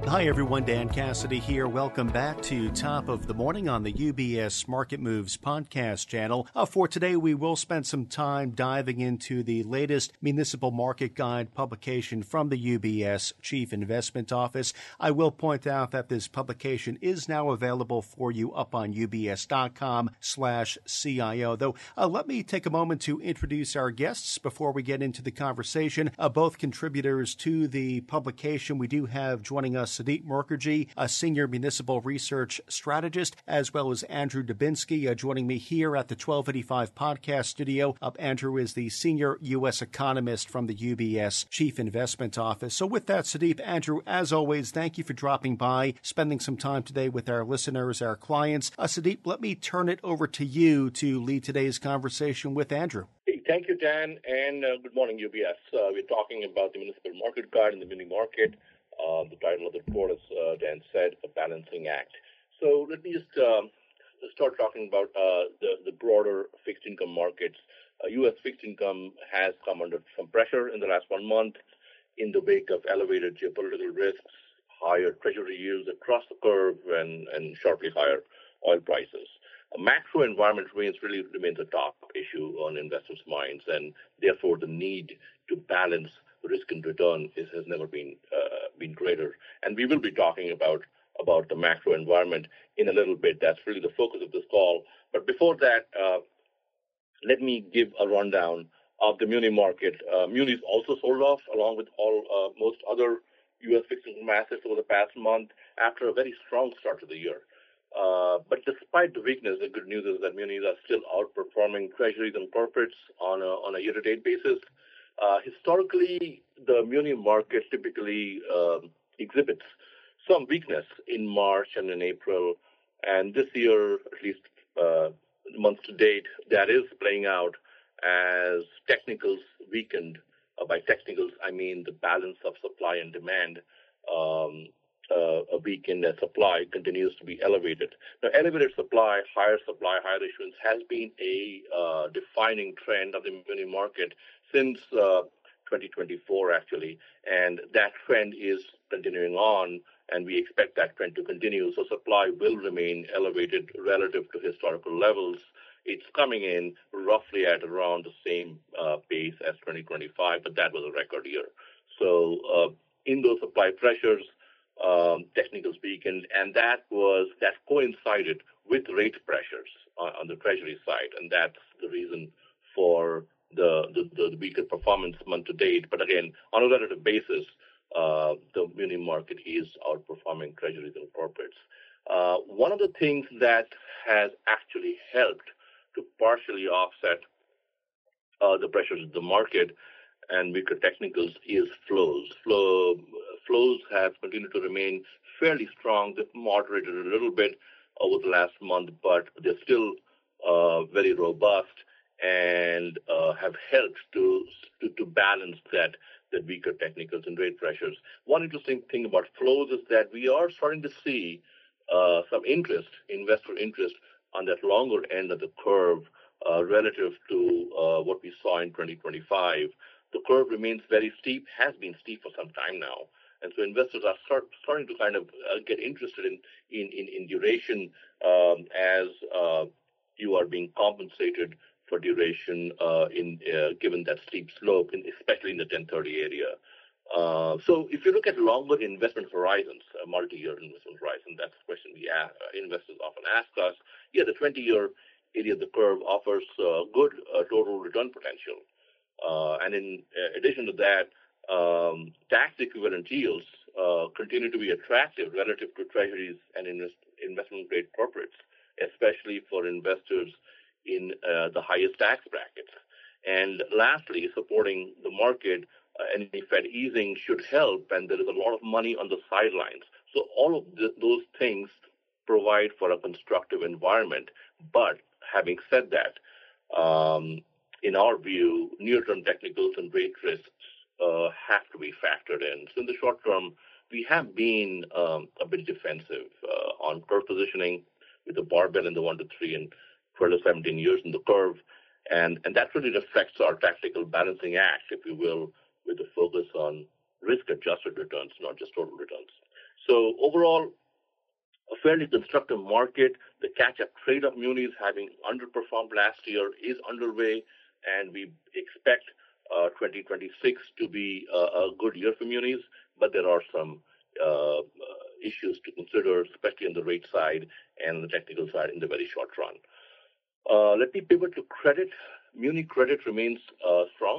Hi everyone, Dan Cassidy here. Welcome back to Top of the Morning on the UBS Market Moves podcast channel. For today, we will spend some time diving into the latest Municipal Market Guide publication from the UBS Chief Investment Office. I will point out that this publication is now available for you up on ubs.com/CIO. Though, let me take a moment to introduce our guests before we get into the conversation. Both contributors to the publication. We do have joining us Sudeep Mukherjee, a senior municipal research strategist, as well as Andrew Dubinsky, joining me here at the 1285 podcast studio. Andrew is the senior U.S. economist from the UBS Chief Investment Office. So with that, Sudeep, Andrew, as always, thank you for dropping by, spending some time today with our listeners, our clients. Sudeep, let me turn it over to you to lead today's conversation with Andrew. Thank you, Dan, and good morning, UBS. We're talking about the Municipal Market Guide and the muni market. The title of the report, as Dan said, a balancing act. So let me just start talking about the broader fixed income markets. U.S. fixed income has come under some pressure in the last 1 month in the wake of elevated geopolitical risks, higher treasury yields across the curve, and sharply higher oil prices. A macro environment remains a top issue on investors' minds, and therefore the need to balance risk and return has never been greater. And we will be talking about the macro environment in a little bit. That's really the focus of this call. But before that, let me give a rundown of the muni market. Munis also sold off, along with most other U.S. fixed income assets over the past month after a very strong start to the year. But despite the weakness, the good news is that munis are still outperforming treasuries and corporates on a year-to-date basis. Historically, the muni market typically exhibits some weakness in March and in April, and this year, at least month to date, that is playing out as technicals weakened. By technicals, I mean the balance of supply and demand. A weakened as supply continues to be elevated. Now, elevated supply, higher issuance has been a defining trend of the muni market since 2024, actually, and that trend is continuing on, and we expect that trend to continue. So supply will remain elevated relative to historical levels. It's coming in roughly at around the same pace as 2025, but that was a record year. So in those supply pressures, technicals weakened, and that coincided with rate pressures on the Treasury side, and that's the reason for the weaker performance month to date. But again, on a relative basis, the muni market is outperforming Treasuries and corporates. One of the things that has actually helped to partially offset the pressures of the market and weaker technicals is flows. Flows have continued to remain fairly strong. They've moderated a little bit over the last month, but they're still very robust and have helped to balance that weaker technicals and rate pressures. One interesting thing about flows is that we are starting to see some investor interest on that longer end of the curve relative to what we saw in 2025. The curve remains very steep, has been steep for some time now. And so investors are starting to kind of get interested in duration as you are being compensated for duration given that steep slope, especially in the 1030 area. So if you look at longer investment horizons, a multi-year investment horizon, that's the question investors often ask us. Yeah, the 20-year area of the curve offers good total return potential. And in addition to that, tax equivalent yields continue to be attractive relative to treasuries and investment-grade corporates, especially for investors in the highest tax brackets. And lastly, supporting the market, any Fed easing should help, and there is a lot of money on the sidelines. So all of those things provide for a constructive environment. But having said that, in our view, near-term technicals and rate risks have to be factored in. So in the short term, we have been a bit defensive on curve positioning with the barbell in the 1 to 3 and 12 to 17 years in the curve. And that really reflects our tactical balancing act, if you will, with a focus on risk-adjusted returns, not just total returns. So overall, a fairly constructive market. The catch-up trade of munis, having underperformed last year, is underway, and we expect 2026 to be a good year for munis, but there are some issues to consider, especially on the rate side and the technical side in the very short run. Let me pivot to credit. Muni credit remains strong.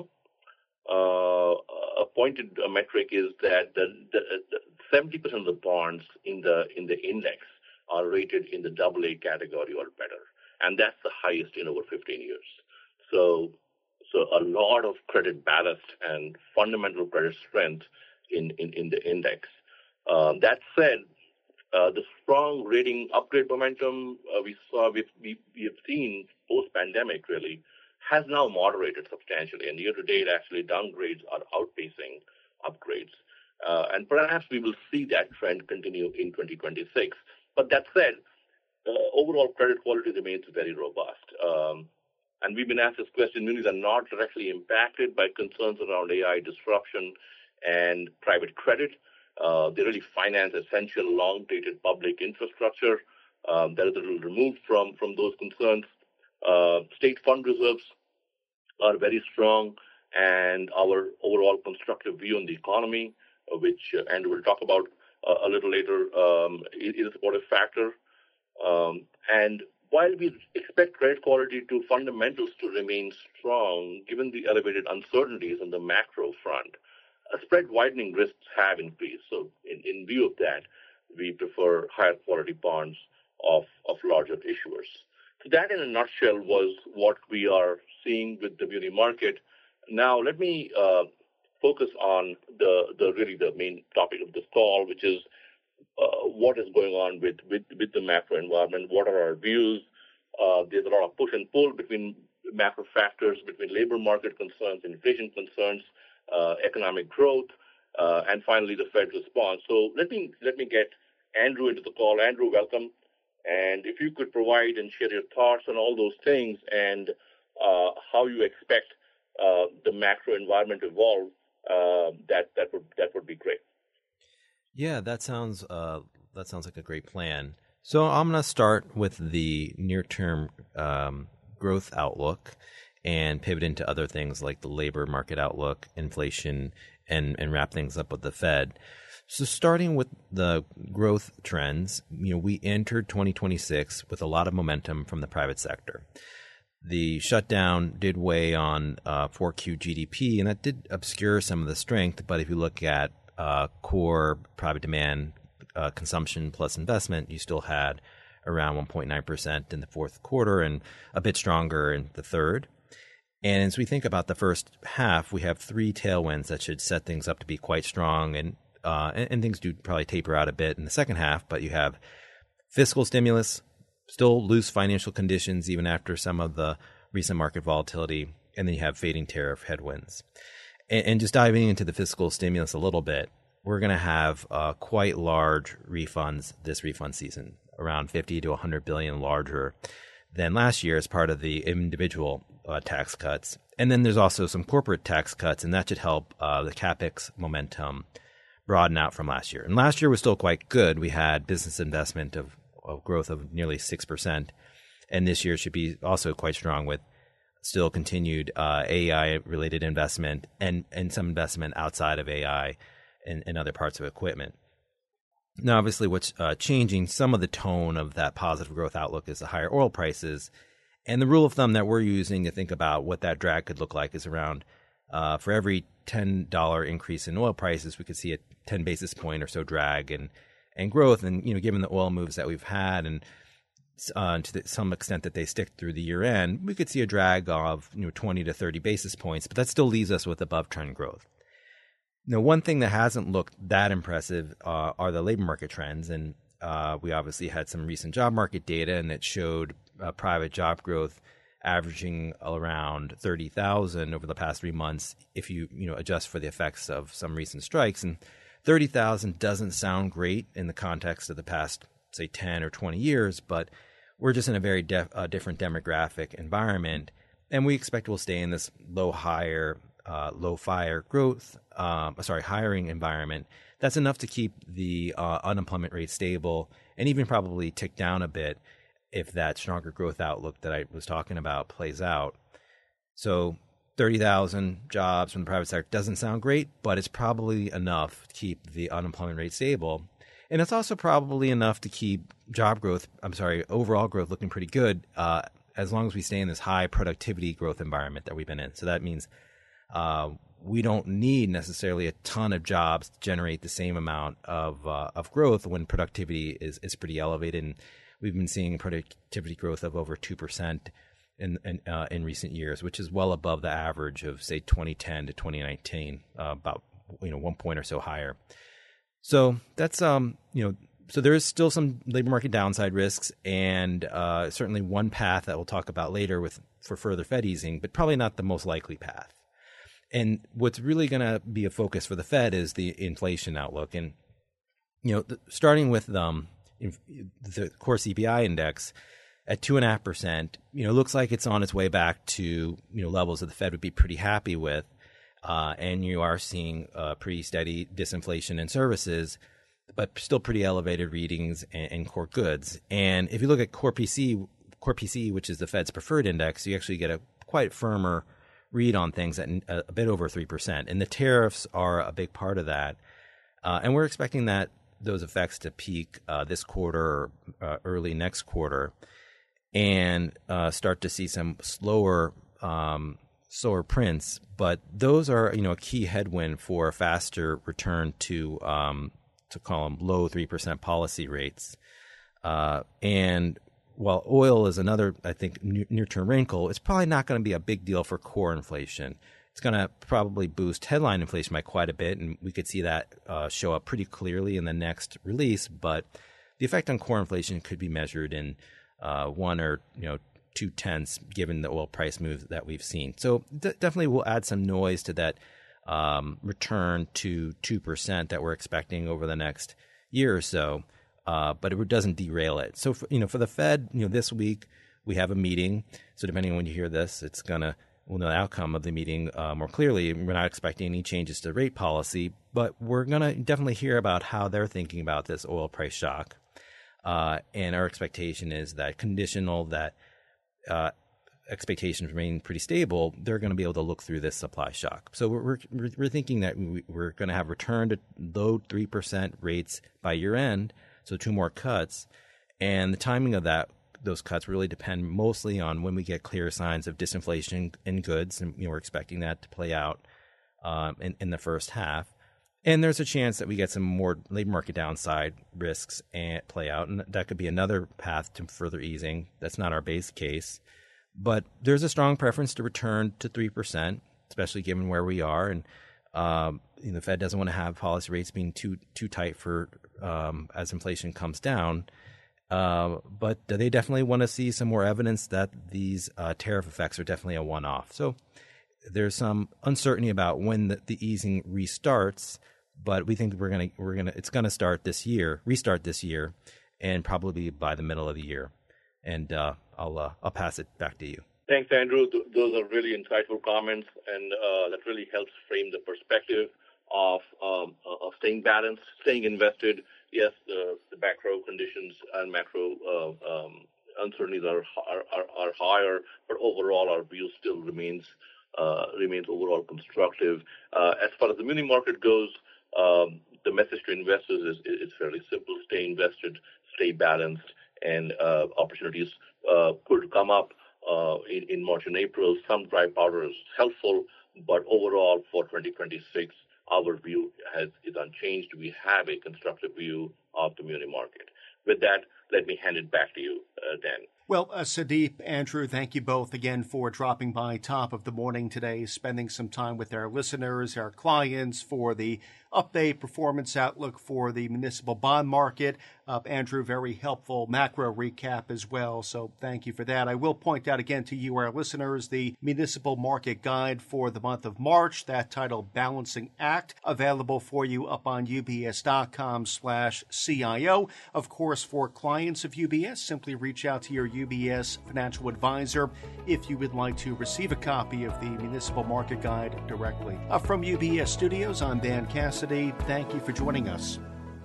A pointed metric is that the 70% of the bonds in the index are rated in the AA category or better, and that's the highest in over 15 years. So a lot of credit ballast and fundamental credit strength in the index. That said, the strong rating upgrade momentum we have seen post-pandemic really has now moderated substantially, and year-to-date actually downgrades are outpacing upgrades. And perhaps we will see that trend continue in 2026. But that said, overall credit quality remains very robust. And we've been asked this question, munis are not directly impacted by concerns around AI disruption and private credit. They really finance essential long-dated public infrastructure that is a little removed from those concerns. State fund reserves are very strong, and our overall constructive view on the economy, which Andrew will talk about a little later, is a supportive factor. And while we expect credit quality to fundamentals to remain strong, given the elevated uncertainties on the macro front, spread widening risks have increased. So in view of that, we prefer higher quality bonds of larger issuers. So that in a nutshell was what we are seeing with the muni market. Now let me focus on the main topic of this call, which is what is going on with the macro environment. What are our views? There's a lot of push and pull between macro factors, between labor market concerns, inflation concerns, economic growth, and finally the Fed's response. So let me get Andrew into the call. Andrew, welcome. And if you could provide and share your thoughts on all those things and how you expect the macro environment to evolve, that would be great. Yeah, that sounds like a great plan. So I'm going to start with the near-term growth outlook and pivot into other things like the labor market outlook, inflation, and wrap things up with the Fed. So starting with the growth trends, we entered 2026 with a lot of momentum from the private sector. The shutdown did weigh on 4Q GDP, and that did obscure some of the strength. But if you look at core private demand, consumption plus investment, you still had around 1.9% in the fourth quarter and a bit stronger in the third. And as we think about the first half, we have three tailwinds that should set things up to be quite strong, and things do probably taper out a bit in the second half. But you have fiscal stimulus, still loose financial conditions even after some of the recent market volatility, and then you have fading tariff headwinds. And just diving into the fiscal stimulus a little bit, we're going to have quite large refunds this refund season, around 50 to 100 billion larger than last year as part of the individual tax cuts. And then there's also some corporate tax cuts, and that should help the CapEx momentum broaden out from last year. And last year was still quite good. We had business investment of growth of nearly 6%, and this year should be also quite strong with still continued AI-related investment and some investment outside of AI and other parts of equipment. Now, obviously, what's changing some of the tone of that positive growth outlook is the higher oil prices. And the rule of thumb that we're using to think about what that drag could look like is around for every $10 increase in oil prices, we could see a 10 basis point or so drag and growth. And, given the oil moves that we've had and to some extent that they stick through the year end, we could see a drag of 20 to 30 basis points, but that still leaves us with above trend growth. Now, one thing that hasn't looked that impressive are the labor market trends. And we obviously had some recent job market data, and it showed private job growth averaging around 30,000 over the past 3 months if you adjust for the effects of some recent strikes. And 30,000 doesn't sound great in the context of the past, say, 10 or 20 years, but we're just in a very different demographic environment, and we expect we'll stay in this low fire growth hiring environment, that's enough to keep the unemployment rate stable and even probably tick down a bit if that stronger growth outlook that I was talking about plays out. So 30,000 jobs from the private sector doesn't sound great, but it's probably enough to keep the unemployment rate stable. And it's also probably enough to keep overall growth looking pretty good as long as we stay in this high productivity growth environment that we've been in. So that means we don't need necessarily a ton of jobs to generate the same amount of growth when productivity is pretty elevated. And we've been seeing productivity growth of over 2% in recent years, which is well above the average of, say, 2010 to 2019, about 1 point or so higher. So that's so there is still some labor market downside risks, and certainly one path that we'll talk about later for further Fed easing, but probably not the most likely path. And what's really going to be a focus for the Fed is the inflation outlook. And starting with the core CPI index at 2.5%, looks like it's on its way back to levels that the Fed would be pretty happy with. And you are seeing pretty steady disinflation in services, but still pretty elevated readings in core goods. And if you look at core PCE, which is the Fed's preferred index, you actually get a quite firmer read on things at a bit over 3%. And the tariffs are a big part of that. And we're expecting those effects to peak this quarter or early next quarter and start to see some slower prints. But those are, a key headwind for a faster return to call them low 3% policy rates. And while oil is another, I think, near-term wrinkle, it's probably not going to be a big deal for core inflation. It's going to probably boost headline inflation by quite a bit, and we could see that show up pretty clearly in the next release. But the effect on core inflation could be measured in 1 or 2/10, given the oil price move that we've seen. So definitely will add some noise to that return to 2% that we're expecting over the next year or so. But it doesn't derail it. So, for the Fed, this week we have a meeting. So depending on when you hear this, we'll know the outcome of the meeting more clearly. We're not expecting any changes to rate policy, but we're going to definitely hear about how they're thinking about this oil price shock. And our expectation is that conditional that expectations remain pretty stable, they're going to be able to look through this supply shock. So we're thinking that we're going to have return to low 3% rates by year end. So 2 more cuts, and the timing of those cuts really depend mostly on when we get clear signs of disinflation in goods, and we're expecting that to play out in the first half. And there's a chance that we get some more labor market downside risks and play out, and that could be another path to further easing. That's not our base case, but there's a strong preference to return to 3%, especially given where we are, and the Fed doesn't want to have policy rates being too tight for as inflation comes down. But they definitely want to see some more evidence that these tariff effects are definitely a one-off. So there's some uncertainty about when the easing restarts, but we think it's gonna restart this year, and probably by the middle of the year. And I'll pass it back to you. Thanks, Andrew. Those are really insightful comments, and that really helps frame the perspective of staying balanced, staying invested. Yes, the macro conditions and macro uncertainties are higher, but overall our view still remains overall constructive. As far as the muni market goes, the message to investors is fairly simple: stay invested, stay balanced, and opportunities could come up in March and April. Some dry powder is helpful, but overall for 2026, our view is unchanged. We have a constructive view of the muni market. With that, let me hand it back to you, Dan. Well, Sudeep, Andrew, thank you both again for dropping by top of the morning today, spending some time with our listeners, our clients, for the update performance outlook for the municipal bond market. Andrew, very helpful macro recap as well, so thank you for that. I will point out again to you, our listeners, the Municipal Market Guide for the month of March, that titled Balancing Act, available for you up on ubs.com/CIO. Of course, for clients of UBS, simply reach out to your UBS financial advisor if you would like to receive a copy of the Municipal Market Guide directly. From UBS Studios, I'm Dan Cassidy. Thank you for joining us.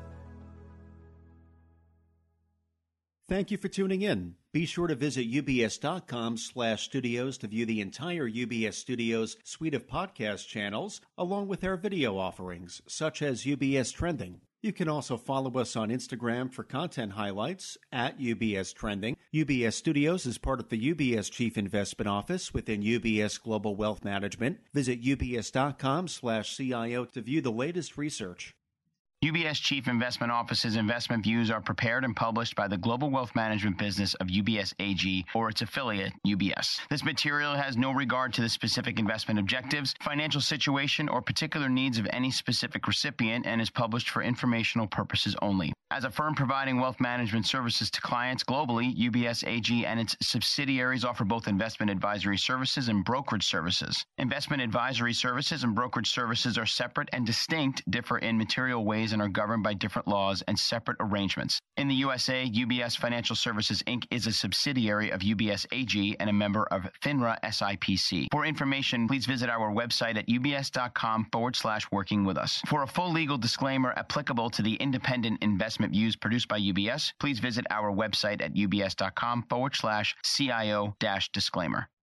Thank you for tuning in. Be sure to visit ubs.com/studios to view the entire UBS Studios suite of podcast channels, along with our video offerings, such as UBS Trending. You can also follow us on Instagram for content highlights at UBS Trending. UBS Studios is part of the UBS Chief Investment Office within UBS Global Wealth Management. Visit ubs.com/CIO to view the latest research. UBS Chief Investment Office's investment views are prepared and published by the global wealth management business of UBS AG or its affiliate, UBS. This material has no regard to the specific investment objectives, financial situation, or particular needs of any specific recipient and is published for informational purposes only. As a firm providing wealth management services to clients globally, UBS AG and its subsidiaries offer both investment advisory services and brokerage services. Investment advisory services and brokerage services are separate and distinct, differ in material ways, and are governed by different laws and separate arrangements. In the USA, UBS Financial Services, Inc. is a subsidiary of UBS AG and a member of FINRA SIPC. For information, please visit our website at ubs.com/working with us. For a full legal disclaimer applicable to the independent investment views produced by UBS, please visit our website at ubs.com/CIO-disclaimer.